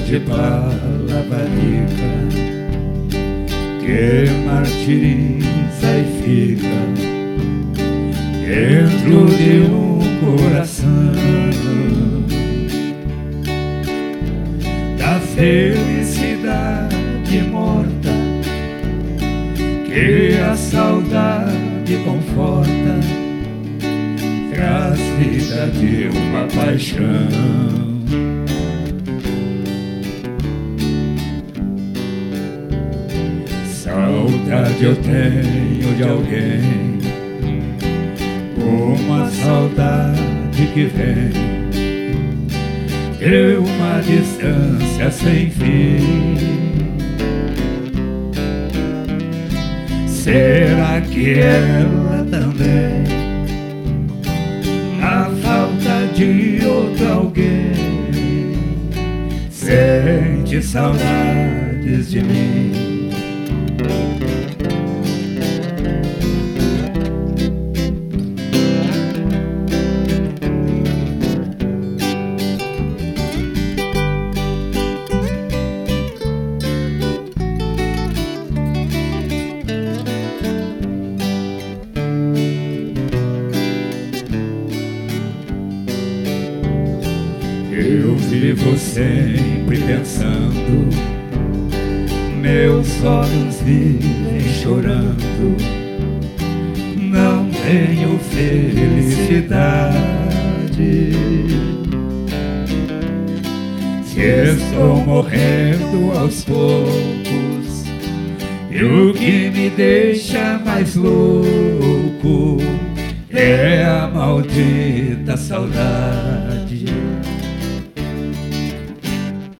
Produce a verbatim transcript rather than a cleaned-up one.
de palavra rica que martiriza e fica dentro de um coração da felicidade morta que a saudade conforta, traz vida de uma paixão. Saudade eu tenho de alguém, uma saudade que vem de uma distância sem fim. Será que ela também, na falta de outro alguém, sente saudades de mim? Eu vivo sempre pensando, meus olhos vivem chorando, não tenho felicidade. Se estou morrendo aos poucos, e o que me deixa mais louco é a maldita saudade.